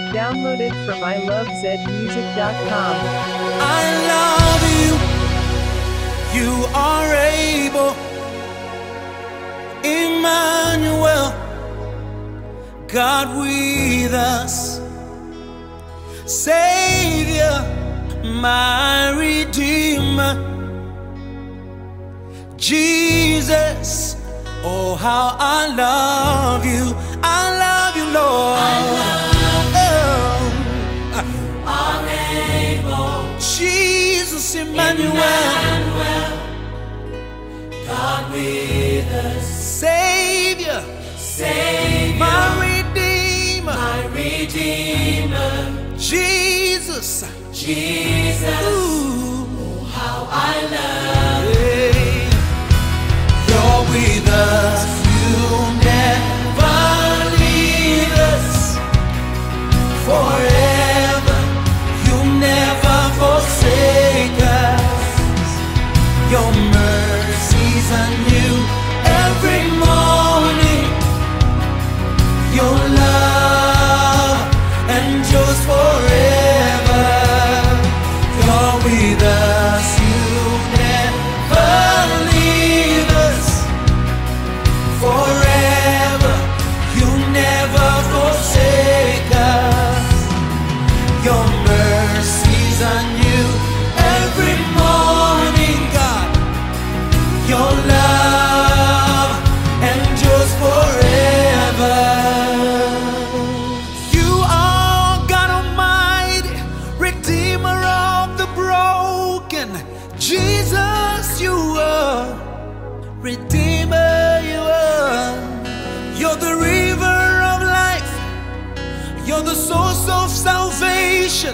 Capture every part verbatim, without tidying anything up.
Downloaded from I love zed music dot com. I love you, you are able, Emmanuel, God with us, Savior, my Redeemer, Jesus, oh how I love you, I love you, Lord. I love Jesus, Emmanuel, Emmanuel, God with us, Savior, Savior, my Redeemer, my Redeemer, Jesus, Jesus, ooh, oh, how I love you. You're with us, you never leave us forever, you never forsake us. Your mercies are new every morning. Your love endures forever. You're with us, you never leave us forever. You never forsake us. Your mercies are new every morning, God. Your love endures forever. You are God Almighty, Redeemer of the broken. Jesus, you are Redeemer, you are. You're the river of life, you're the source of salvation.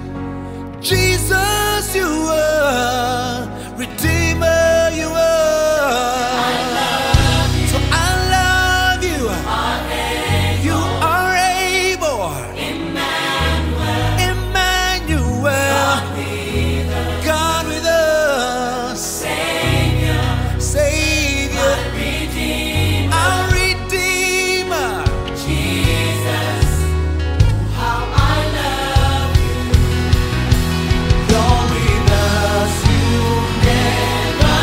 Jesus, you are Redeemer, you are. I love you. So I love you. Are you are able. Emmanuel, Emmanuel, God with us, God with us. Savior, Savior, our Redeemer, our Redeemer. Jesus, how I love you. You're with us, you never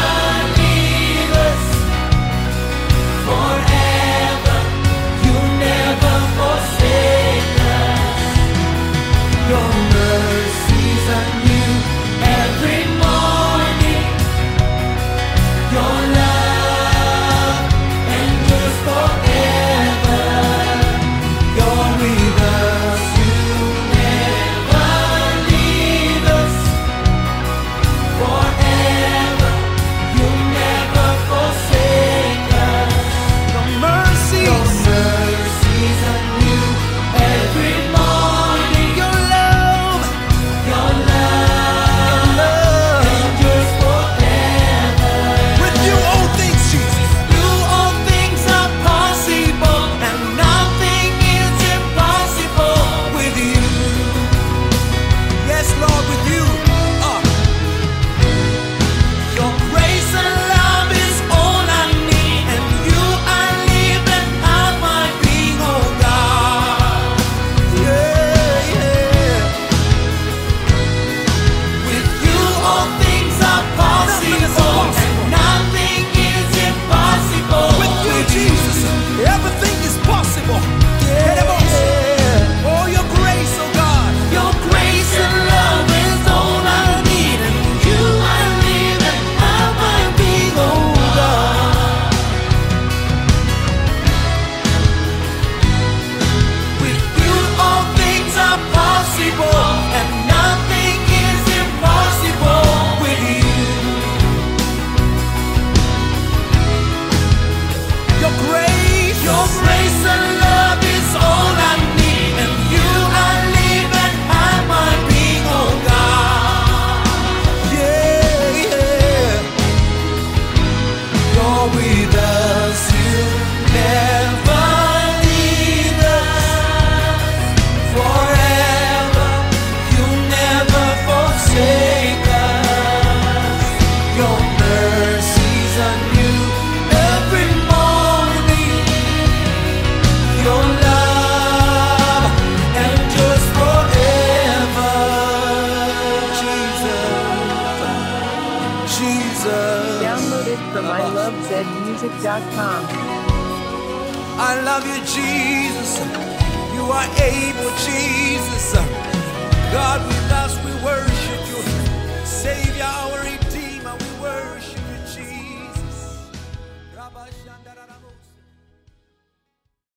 Downloaded from I love zed music dot com. I love you, Jesus. You are able, Jesus. God with us.